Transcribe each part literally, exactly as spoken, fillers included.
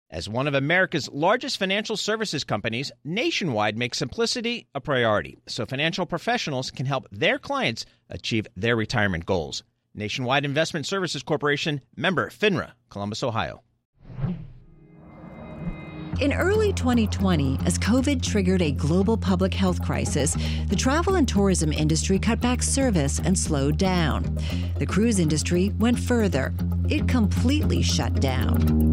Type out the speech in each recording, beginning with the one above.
As one of America's largest financial services companies, Nationwide makes simplicity a priority so financial professionals can help their clients achieve their retirement goals. Nationwide Investment Services Corporation, member FINRA, Columbus, Ohio. In early twenty twenty, as COVID triggered a global public health crisis, the travel and tourism industry cut back service and slowed down. The cruise industry went further. It completely shut down.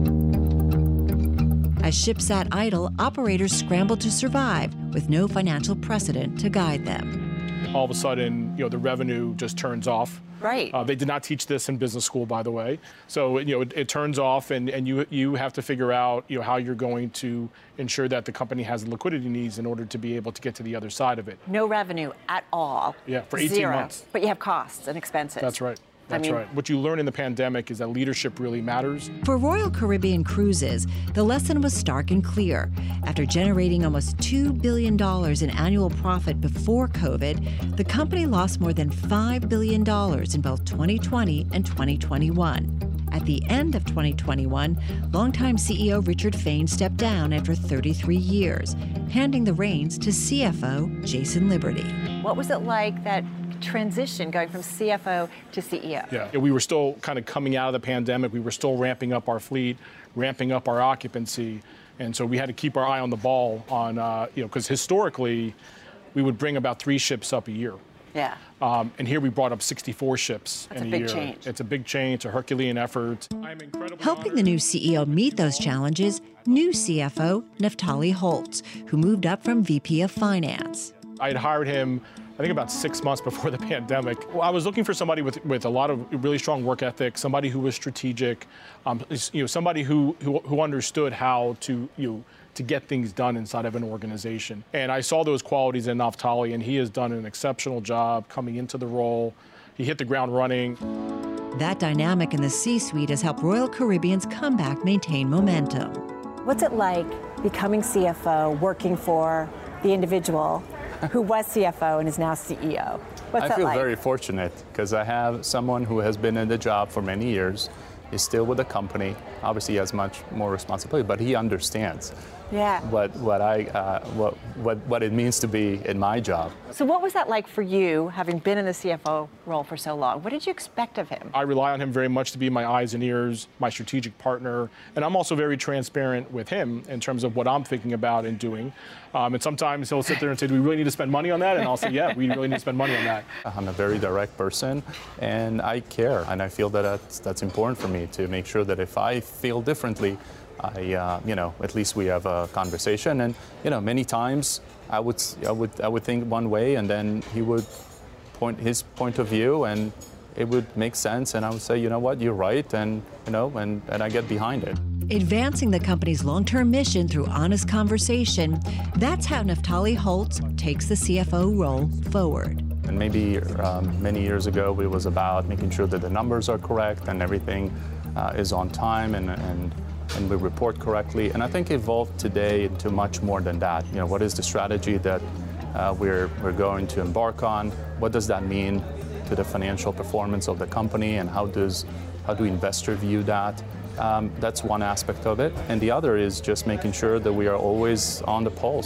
As ships sat idle, operators scrambled to survive with no financial precedent to guide them. All of a sudden, you know, the revenue just turns off. Right. Uh, they did not teach this in business school, by the way. So, you know, it, it turns off, and, and you you have to figure out, you know, how you're going to ensure that the company has the liquidity needs in order to be able to get to the other side of it. No revenue at all. Yeah, for eighteen Zero. months. But you have costs and expenses. That's right. That's I mean, right. What you learn in the pandemic is that leadership really matters. For Royal Caribbean Cruises, the lesson was stark and clear. After generating almost two billion dollars in annual profit before COVID, the company lost more than five billion dollars in both twenty twenty and twenty twenty-one. At the end of twenty twenty-one, longtime C E O Richard Fain stepped down after thirty-three years, handing the reins to C F O Jason Liberty. What was it like, that transition going from C F O to C E O? Yeah, we were still kind of coming out of the pandemic. We were still ramping up our fleet, ramping up our occupancy. And so we had to keep our eye on the ball on, uh, you know, because historically we would bring about three ships up a year. Yeah. Um, and here we brought up sixty-four ships That's in a a, big year. change. It's a big change, it's a Herculean effort. I'm incredibly Helping the new C E O meet those challenges, new C F O Naftali Holtz, who moved up from V P of Finance. I had hired him, I think, about six months before the pandemic. Well, I was looking for somebody with, with a lot of really strong work ethic, somebody who was strategic, um, you know, somebody who, who who understood how to you know, to get things done inside of an organization. And I saw those qualities in Naftali, and he has done an exceptional job coming into the role. He hit the ground running. That dynamic in the C-suite has helped Royal Caribbean's comeback maintain momentum. What's it like becoming C F O, working for the individual who was C F O and is now C E O? What's I that feel like? very fortunate because I have someone who has been in the job for many years, is still with the company, obviously has much more responsibility, but he understands Yeah. what what I uh, what what what it means to be in my job. So what was that like for you, having been in the C F O role for so long? What did you expect of him? I rely on him very much to be my eyes and ears, my strategic partner, and I'm also very transparent with him in terms of what I'm thinking about and doing. Um, and sometimes he'll sit there and say, do we really need to spend money on that? And I'll say, yeah, we really need to spend money on that. I'm a very direct person, and I care, and I feel that that's, that's important for me to make sure that if I feel differently, I, uh, you know, at least we have a conversation. And you know, many times I would, I would, I would think one way, and then he would point his point of view, and it would make sense. And I would say, you know what, you're right, and you know, and, and I get behind it. Advancing the company's long-term mission through honest conversation, that's how Naftali Holtz takes the C F O role forward. And maybe um, many years ago, it was about making sure that the numbers are correct and everything uh, is on time and, and and we report correctly. And I think evolved today into much more than that. You know, what is the strategy that uh, we're we're going to embark on? What does that mean to the financial performance of the company, and how does how do investors view that? Um, that's one aspect of it. And the other is just making sure that we are always on the pulse.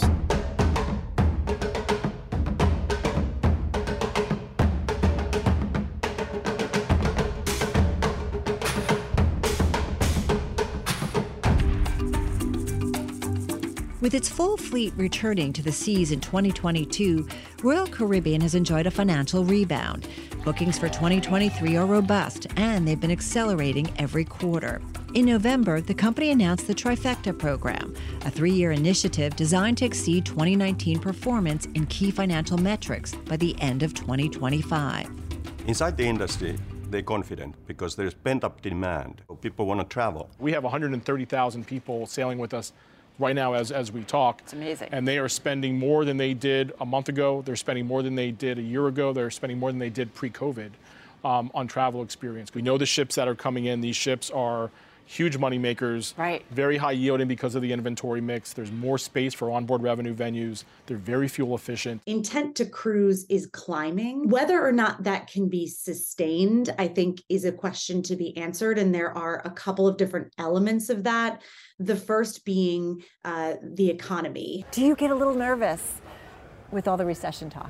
With its full fleet returning to the seas in twenty twenty-two, Royal Caribbean has enjoyed a financial rebound. Bookings for twenty twenty-three are robust, and they've been accelerating every quarter. In November, the company announced the Trifecta program, a three-year initiative designed to exceed twenty nineteen performance in key financial metrics by the end of twenty twenty-five. Inside the industry, they're confident because there's pent-up demand. People want to travel. We have one hundred thirty thousand people sailing with us right now as, as we talk. It's amazing. And they are spending more than they did a month ago. They're spending more than they did a year ago. They're spending more than they did pre-COVID um, on travel experience. We know the ships that are coming in. These ships are, huge money makers, right. very high yielding because of the inventory mix. There's more space for onboard revenue venues. They're very fuel efficient. Intent to cruise is climbing. Whether or not that can be sustained, I think, is a question to be answered. And there are a couple of different elements of that. The first being uh, the economy. Do you get a little nervous with all the recession talk?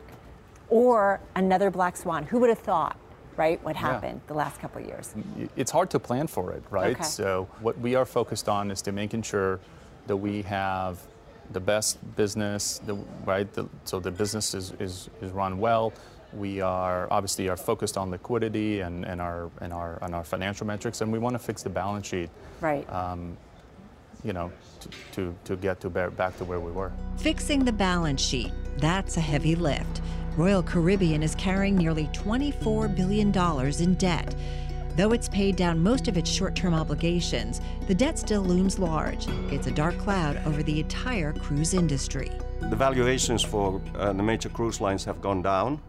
Or another black swan? Who would have thought? Right, what happened yeah. the last couple of years? It's hard to plan for it, right? Okay. So what we are focused on is to making sure that we have the best business, the, right? The, so the business is, is, is run well. We are obviously are focused on liquidity and, and our and our and our financial metrics, and we want to fix the balance sheet. Right. Um, you know, to, to, to get to bear, back to where we were. Fixing the balance sheet, that's a heavy lift. Royal Caribbean is carrying nearly twenty-four billion dollars in debt. Though it's paid down most of its short-term obligations, the debt still looms large. It's a dark cloud over the entire cruise industry. The valuations for uh, the major cruise lines have gone down,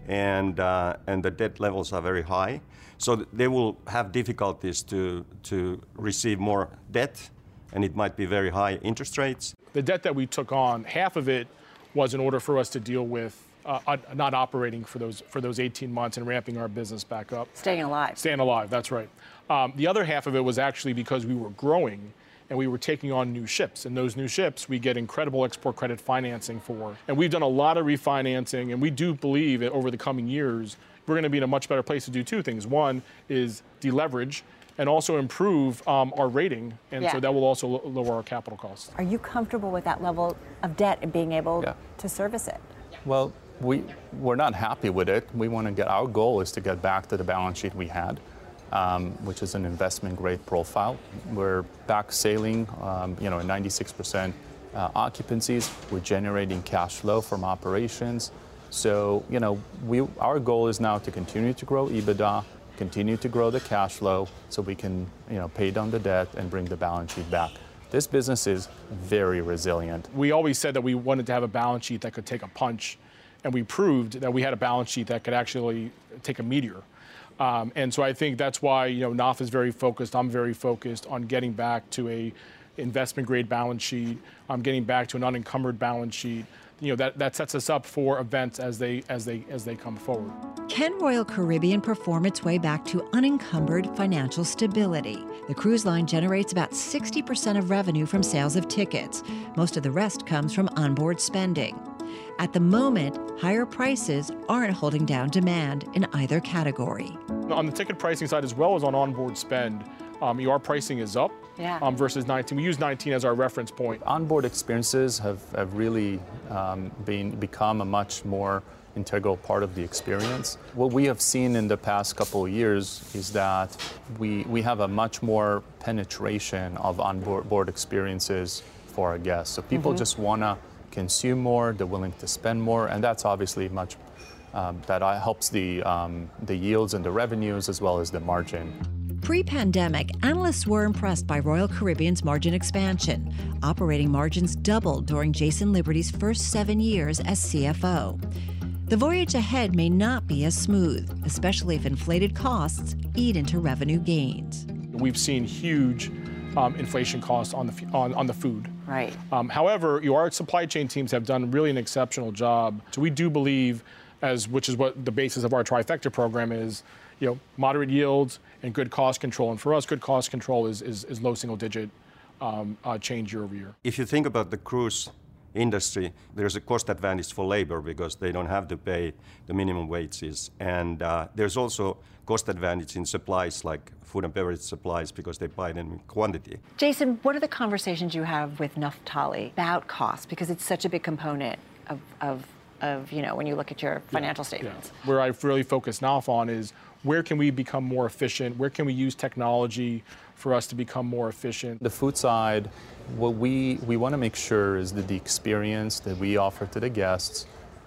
and uh, and the debt levels are very high. So they will have difficulties to to receive more debt, and it might be very high interest rates. The debt that we took on, half of it was in order for us to deal with Uh, not operating for those for those eighteen months and ramping our business back up. Staying alive. Staying alive, that's right. Um, the other half of it was actually because we were growing and we were taking on new ships. And those new ships we get incredible export credit financing for. And we've done a lot of refinancing, and we do believe that over the coming years, we're going to be in a much better place to do two things. One is deleverage and also improve um, our rating, and yeah. so that will also lo- lower our capital costs. Are you comfortable with that level of debt and being able yeah. to service it? Well, we, we're not happy with it. We want to get, our goal is to get back to the balance sheet we had, um, which is an investment grade profile. We're back sailing, um, you know, ninety-six percent uh, occupancies. We're generating cash flow from operations. So, you know, we, our goal is now to continue to grow EBITDA, continue to grow the cash flow so we can, you know, pay down the debt and bring the balance sheet back. This business is very resilient. We always said that we wanted to have a balance sheet that could take a punch, and we proved that we had a balance sheet that could actually take a meteor. Um, and so I think that's why, you know, N A F is very focused. I'm very focused on getting back to a investment grade balance sheet. I'm getting back to an unencumbered balance sheet. You know, that, that sets us up for events as they as they as they come forward. Can Royal Caribbean perform its way back to unencumbered financial stability? The cruise line generates about sixty percent of revenue from sales of tickets. Most of the rest comes from onboard spending. At the moment, higher prices aren't holding down demand in either category. On the ticket pricing side, as well as on onboard spend, um, our pricing is up yeah. um, versus nineteen. We use nineteen as our reference point. Onboard experiences have, have really um, been become a much more integral part of the experience. What we have seen in the past couple of years is that we, we have a much more penetration of onboard board experiences for our guests. So people mm-hmm. just want to consume more, they're willing to spend more, and that's obviously much, um, that helps the, um, the yields and the revenues as well as the margin. Pre-pandemic, analysts were impressed by Royal Caribbean's margin expansion. Operating margins doubled during Jason Liberty's first seven years as C F O. The voyage ahead may not be as smooth, especially if inflated costs eat into revenue gains. We've seen huge um, inflation costs on the on, on the food. Right. Um, however, you know, our supply chain teams have done really an exceptional job. So we do believe, as which is what the basis of our trifecta program is, you know, moderate yields and good cost control. And for us, good cost control is is, is low single digit um, uh, change year over year. If you think about the cruise industry, there's a cost advantage for labor because they don't have to pay the minimum wages. And uh, there's also cost advantage in supplies like food and beverage supplies because they buy them in quantity. Jason, what are the conversations you have with Naftali about cost? Because it's such a big component of, of, of you know, when you look at your financial yeah, statements. Yeah. Where I really focus N A F on is where can we become more efficient? Where can we use technology for us to become more efficient? The food side, what we, we want to make sure is that the experience that we offer to the guests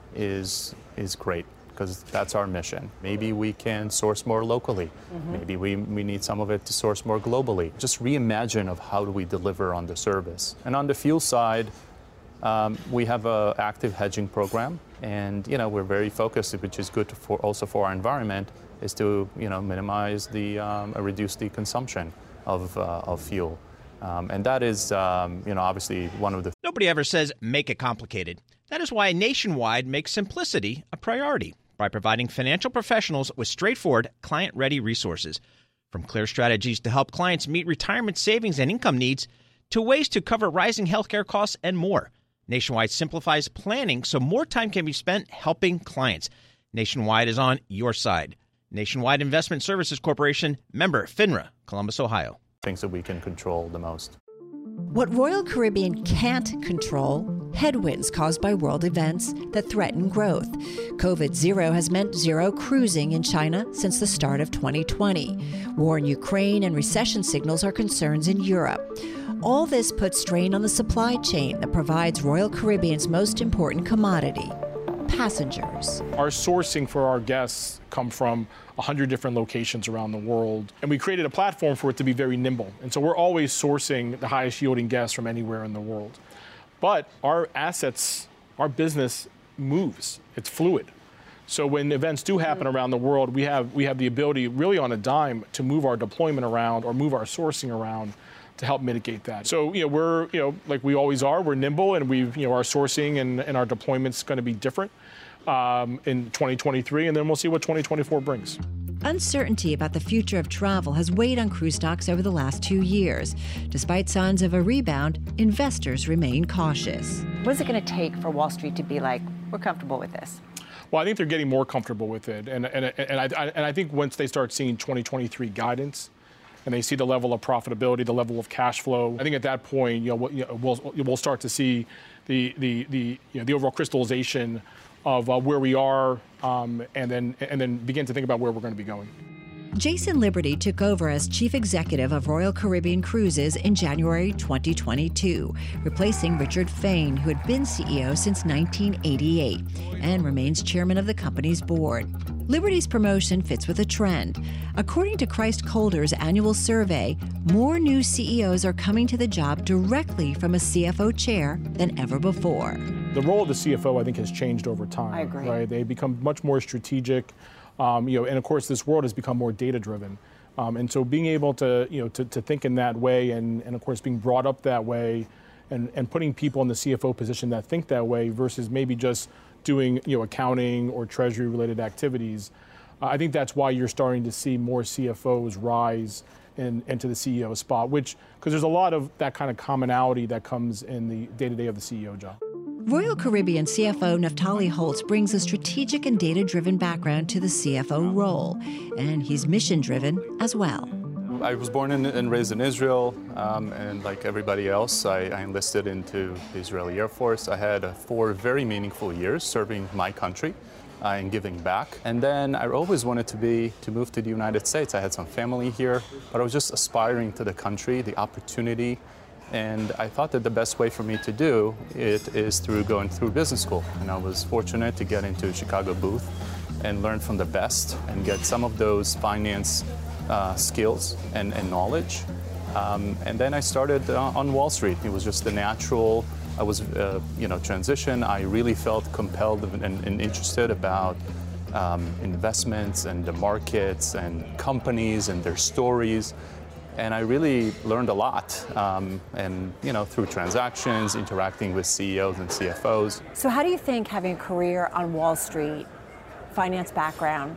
is, is great, because that's our mission. Maybe we can source more locally. Mm-hmm. Maybe we, we need some of it to source more globally. Just reimagine of how do we deliver on the service. And on the fuel side, um, we have an active hedging program, and you know we're very focused, which is good for also for our environment, is to you know minimize the um, reduce the consumption of, uh, of fuel. Um, and that is, um, you know, obviously one of the... Nobody ever says make it complicated. That is why Nationwide makes simplicity a priority by providing financial professionals with straightforward, client-ready resources. From clear strategies to help clients meet retirement savings and income needs, to ways to cover rising healthcare costs and more. Nationwide simplifies planning so more time can be spent helping clients. Nationwide is on your side. Nationwide Investment Services Corporation, member FINRA, Columbus, Ohio. Things that we can control the most. What Royal Caribbean can't control, headwinds caused by world events that threaten growth. COVID zero has meant zero cruising in China since the start of twenty twenty. War in Ukraine and recession signals are concerns in Europe. All this puts strain on the supply chain that provides Royal Caribbean's most important commodity, passengers. Our sourcing for our guests come from one hundred different locations around the world, and we created a platform for it to be very nimble. And so we're always sourcing the highest yielding guests from anywhere in the world. But our assets, our business moves. It's fluid. So when events do happen around the world, we have we have the ability, really on a dime, to move our deployment around or move our sourcing around to help mitigate that. So, you know, we're, you know, like we always are, we're nimble, and we've, you know, our sourcing and, and our deployment's going to be different um, in twenty twenty-three, and then we'll see what twenty twenty-four brings. Uncertainty about the future of travel has weighed on cruise stocks over the last two years. Despite signs of a rebound, investors remain cautious. What is it going to take for Wall Street to be like, we're comfortable with this? Well, I think they're getting more comfortable with it, and and and I, and I think once they start seeing twenty twenty-three guidance, and they see the level of profitability, the level of cash flow, I think at that point, you know, we'll, you know, we'll, we'll start to see the the the you know, the overall crystallization of uh, where we are, um, and then and then begin to think about where we're going to be going. Jason Liberty took over as chief executive of Royal Caribbean Cruises in January twenty twenty-two, replacing Richard Fain, who had been C E O since nineteen eighty-eight and remains chairman of the company's board. Liberty's promotion fits with a trend. According to Christ Calder's annual survey, more new C E Os are coming to the job directly from a C F O chair than ever before. The role of the C F O, I think, has changed over time. I agree. Right? They become much more strategic. Um, you know, and of course, this world has become more data-driven, um, and so being able to, you know, to, to think in that way, and, and of course, being brought up that way, and, and putting people in the C F O position that think that way versus maybe just doing, you know, accounting or treasury-related activities, uh, I think that's why you're starting to see more C F Os rise in, into the C E O spot, which because there's a lot of that kind of commonality that comes in the day-to-day of the C E O job. Royal Caribbean C F O Naftali Holtz brings a strategic and data-driven background to the C F O role, and he's mission-driven as well. I was born in, and raised in Israel, um, and like everybody else, I, I enlisted into the Israeli Air Force. I had uh, four very meaningful years serving my country uh, and giving back. And then I always wanted to be to move to the United States. I had some family here, but I was just aspiring to the country, the opportunity. And I thought that the best way for me to do it is through going through business school. And I was fortunate to get into Chicago Booth and learn from the best and get some of those finance uh, skills and, and knowledge. Um, and then I started uh, on Wall Street. It was just the natural, I was, uh, you know, transition. I really felt compelled and, and interested about um, investments and the markets and companies and their stories. And I really learned a lot, um, and you know, through transactions, interacting with C E Os and C F Os. So how do you think having a career on Wall Street, finance background,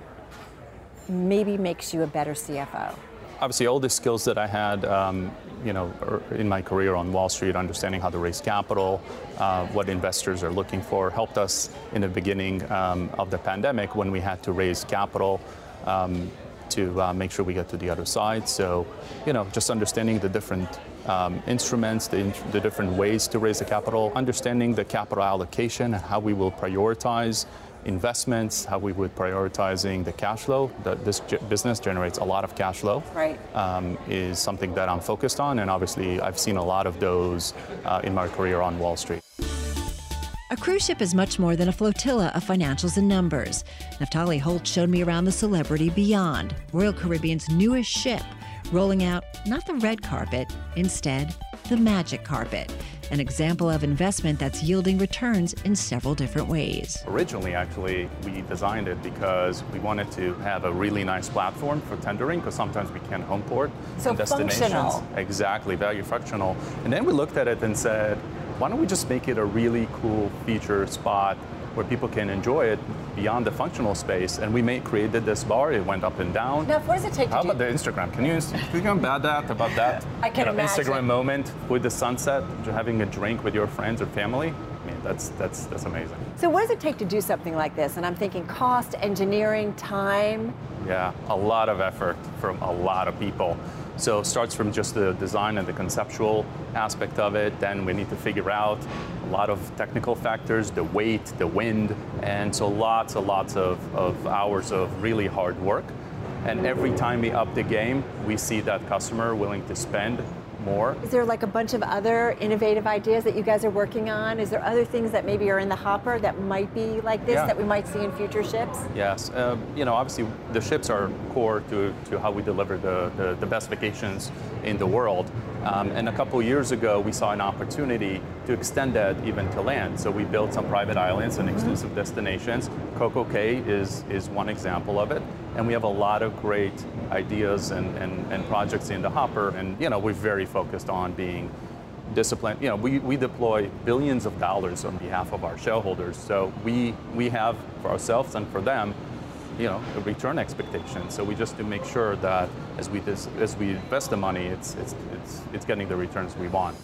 maybe makes you a better C F O? Obviously, all the skills that I had, um, you know, in my career on Wall Street, understanding how to raise capital, uh, what investors are looking for, helped us in the beginning um, of the pandemic when we had to raise capital. Um, to uh, make sure we get to the other side. So, you know, just understanding the different um, instruments, the, in- the different ways to raise the capital, understanding the capital allocation, how we will prioritize investments, how we would prioritizing the cash flow. The, this g- business generates a lot of cash flow. Right. Um, is something that I'm focused on, and obviously I've seen a lot of those uh, in my career on Wall Street. A cruise ship is much more than a flotilla of financials and numbers. Naftali Holtz showed me around the Celebrity Beyond, Royal Caribbean's newest ship, rolling out not the red carpet, instead the magic carpet, an example of investment that's yielding returns in several different ways. Originally, actually, we designed it because we wanted to have a really nice platform for tendering, because sometimes we can't home port So in destinations. functional. Exactly, value fractional. And then we looked at it and said, why don't we just make it a really cool feature spot where people can enjoy it beyond the functional space? And we made, created this bar. It went up and down. Now, what does it take to How do? about the Instagram? Can you, can you about that, about that I can you know, imagine. Instagram moment with the sunset, having a drink with your friends or family? I mean, that's, that's, that's amazing. So what does it take to do something like this? And I'm thinking cost, engineering, time. Yeah, a lot of effort from a lot of people. So it starts from just the design and the conceptual aspect of it. Then we need to figure out a lot of technical factors, the weight, the wind, and so lots and lots of, of hours of really hard work. And every time we up the game, we see that customer willing to spend more. Is there like a bunch of other innovative ideas that you guys are working on? Is there other things that maybe are in the hopper that might be like this, Yeah. that we might see in future ships? Yes, uh, you know, obviously the ships are core to, to how we deliver the, the, the best vacations in the world. Um, and a couple years ago, we saw an opportunity to extend that even to land. So we built some private islands and exclusive mm-hmm. destinations. Coco Cay is, is one example of it. And we have a lot of great ideas and, and, and projects in the hopper. And, you know, we're very focused on being disciplined. You know, we, we deploy billions of dollars on behalf of our shareholders. So we, we have, for ourselves and for them, you know, a return expectation. So we just to make sure that as we dis, as we invest the money, it's, it's, it's, it's getting the returns we want.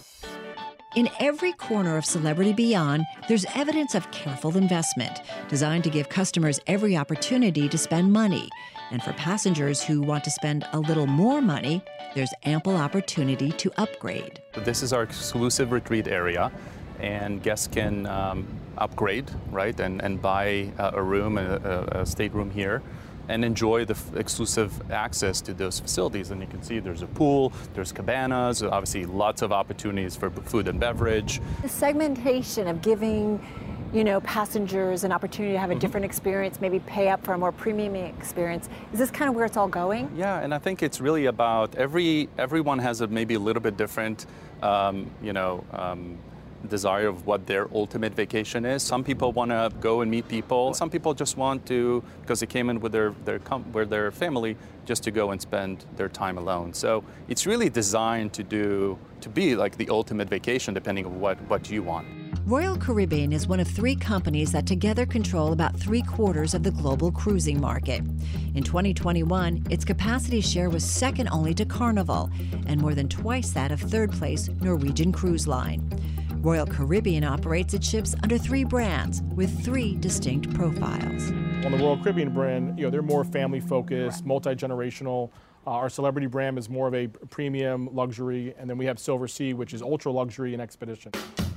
In every corner of Celebrity Beyond, there's evidence of careful investment, designed to give customers every opportunity to spend money. And for passengers who want to spend a little more money, there's ample opportunity to upgrade. This is our exclusive retreat area, and guests can um, upgrade, right, and, and buy uh, a room, a, a stateroom here, and enjoy the f- exclusive access to those facilities. And you can see there's a pool, there's cabanas, obviously lots of opportunities for b- food and beverage. The segmentation of giving, you know, passengers an opportunity to have a mm-hmm. different experience, maybe pay up for a more premium experience. Is this kind of where it's all going? Yeah, and I think it's really about every everyone has a maybe a little bit different, um, you know, um, desire of what their ultimate vacation is. Some people want to go and meet people. Some people just want to, because they came in with their their com- with their family, just to go and spend their time alone. So it's really designed to do to be like the ultimate vacation, depending on what what you want. Royal Caribbean is one of three companies that together control about three quarters of the global cruising market. In twenty twenty-one, its capacity share was second only to Carnival, and more than twice that of third place Norwegian Cruise Line. Royal Caribbean operates its ships under three brands with three distinct profiles. On the Royal Caribbean brand, you know, they're more family-focused, multi-generational. Uh, our Celebrity brand is more of a premium luxury, and then we have Silver Sea, which is ultra-luxury and expedition.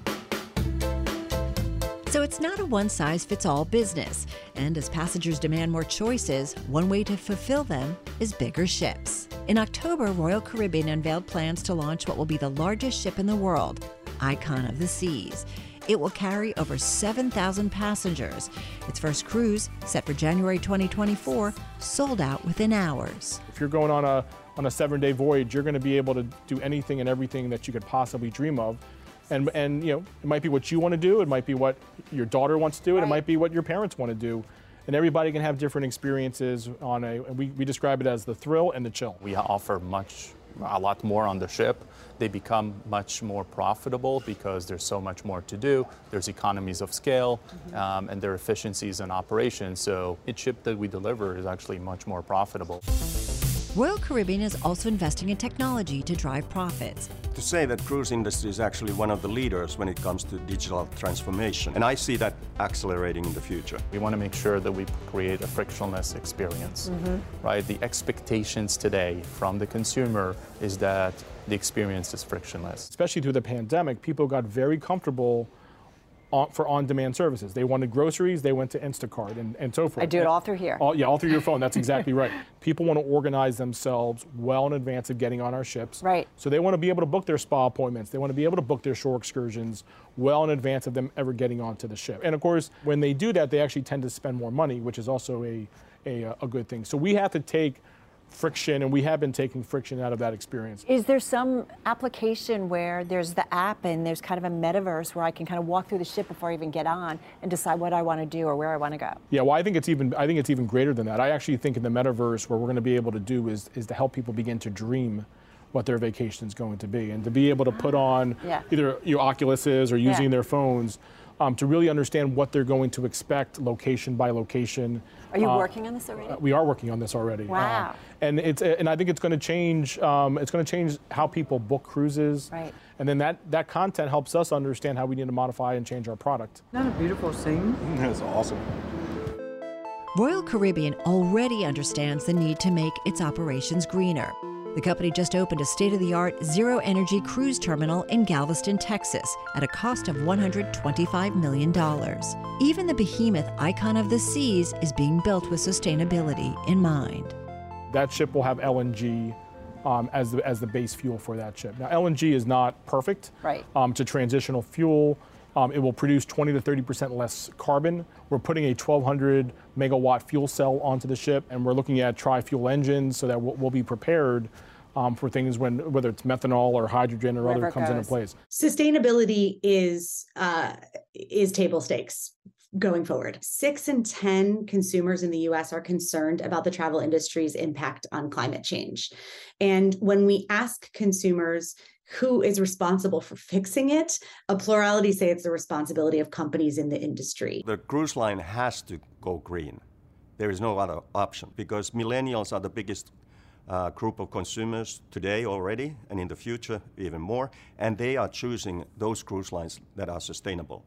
So it's not a one-size-fits-all business, and as passengers demand more choices, one way to fulfill them is bigger ships. In October, Royal Caribbean unveiled plans to launch what will be the largest ship in the world, Icon of the Seas. It will carry over seven thousand passengers. Its first cruise, set for January twenty twenty-four, sold out within hours. If you're going on a on a seven-day voyage, you're going to be able to do anything and everything that you could possibly dream of. And, and you know, it might be what you want to do, it might be what your daughter wants to do, and it might be what your parents want to do. And everybody can have different experiences on a, we, we describe it as the thrill and the chill. We offer much, a lot more on the ship. They become much more profitable because there's so much more to do. There's economies of scale, mm-hmm. um, and there are efficiencies in operation. So each ship that we deliver is actually much more profitable. Royal Caribbean is also investing in technology to drive profits. To say that cruise industry is actually one of the leaders when it comes to digital transformation, and I see that accelerating in the future. We want to make sure that we create a frictionless experience, mm-hmm. right? The expectations today from the consumer is that the experience is frictionless. Especially through the pandemic, people got very comfortable on, for on-demand services. They wanted groceries, they went to Instacart and, and so forth. I do it all through here. All, yeah, all through your phone, that's exactly right. People want to organize themselves well in advance of getting on our ships. Right. So they want to be able to book their spa appointments. They want to be able to book their shore excursions well in advance of them ever getting onto the ship. And of course, when they do that, they actually tend to spend more money, which is also a, a, a good thing. So we have to take friction, and we have been taking friction out of that experience. Is there some application where there's the app and there's kind of a metaverse where I can kind of walk through the ship before I even get on and decide what I want to do or where I want to go? Yeah, well, I think it's even I think it's even greater than that. I actually think in the metaverse, what we're going to be able to do is is to help people begin to dream what their vacation is going to be, and to be able to put on Yeah. either your Oculuses or using Yeah. their phones um, to really understand what they're going to expect location by location. Are you Uh, working on this already? We are working on this already. Wow. Uh, and it's and I think it's going to change. Um, it's going to change how people book cruises. Right. And then that that content helps us understand how we need to modify and change our product. Isn't that a beautiful scene? That's awesome. Royal Caribbean already understands the need to make its operations greener. The company just opened a state-of-the-art zero-energy cruise terminal in Galveston, Texas, at a cost of one hundred twenty-five million dollars. Even the behemoth Icon of the Seas is being built with sustainability in mind. That ship will have L N G um, as the as the base fuel for that ship. Now, L N G is not perfect. Right. Um, it's a transitional fuel. Um, it will produce twenty to thirty percent less carbon. We're putting a twelve hundred megawatt fuel cell onto the ship, and we're looking at tri-fuel engines so that we'll, we'll be prepared um, for things when whether it's methanol or hydrogen or Wherever other it comes into goes. place. Sustainability is uh, is table stakes going forward. Six in ten consumers in the U S are concerned about the travel industry's impact on climate change. And when we ask consumers who is responsible for fixing it, a plurality say it's the responsibility of companies in the industry. The cruise line has to go green. There is no other option because millennials are the biggest uh, group of consumers today already and in the future even more, and they are choosing those cruise lines that are sustainable.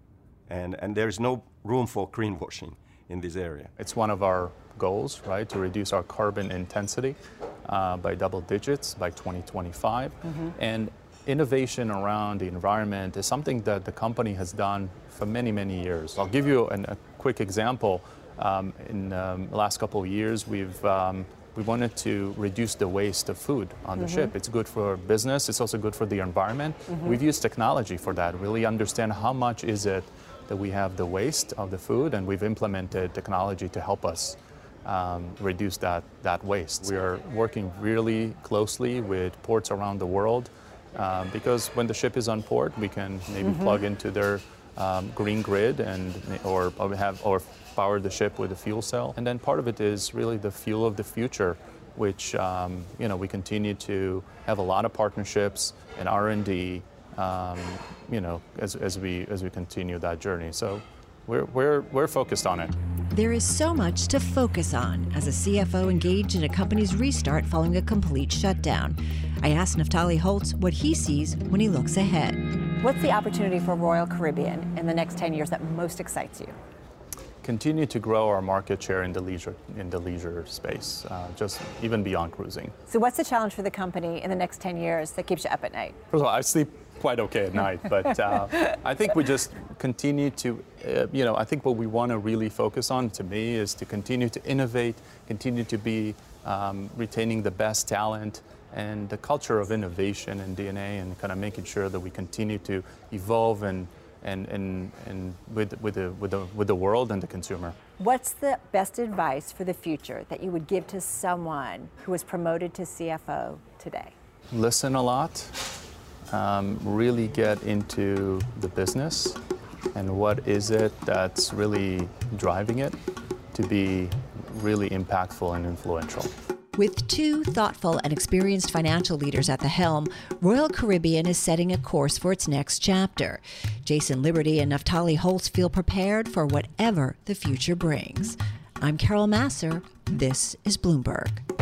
And, and there is no room for greenwashing in this area. It's one of our goals, right, to reduce our carbon intensity uh, by double digits by twenty twenty-five. Mm-hmm. And innovation around the environment is something that the company has done for many, many years. I'll give you an, a quick example. Um, in um, the last couple of years, we've um, we wanted to reduce the waste of food on the mm-hmm. ship. It's good for business. It's also good for the environment. Mm-hmm. We've used technology for that, really understand how much is it that we have the waste of the food, and we've implemented technology to help us um, reduce that, that waste. We are working really closely with ports around the world um, because when the ship is on port, we can maybe mm-hmm. plug into their um, green grid and or have or power the ship with a fuel cell. And then part of it is really the fuel of the future, which um, you know we continue to have a lot of partnerships and R and D. Um, you know, as, as we as we continue that journey. So we're, we're, we're focused on it. There is so much to focus on as a C F O engaged in a company's restart following a complete shutdown. I asked Naftali Holtz what he sees when he looks ahead. What's the opportunity for Royal Caribbean in the next ten years that most excites you? Continue to grow our market share in the leisure in the leisure space, uh, just even beyond cruising. So what's the challenge for the company in the next ten years that keeps you up at night? First of all, I sleep quite okay at night, but uh, I think we just continue to, uh, you know, I think what we want to really focus on, to me, is to continue to innovate, continue to be um, retaining the best talent and the culture of innovation and D N A, and kind of making sure that we continue to evolve and and and, and with with the with the with the world and the consumer. What's the best advice for the future that you would give to someone who was promoted to C F O today? Listen a lot. Um, really get into the business and what is it that's really driving it to be really impactful and influential. With two thoughtful and experienced financial leaders at the helm, Royal Caribbean is setting a course for its next chapter. Jason Liberty and Naftali Holtz feel prepared for whatever the future brings. I'm Carol Masser. This is Bloomberg.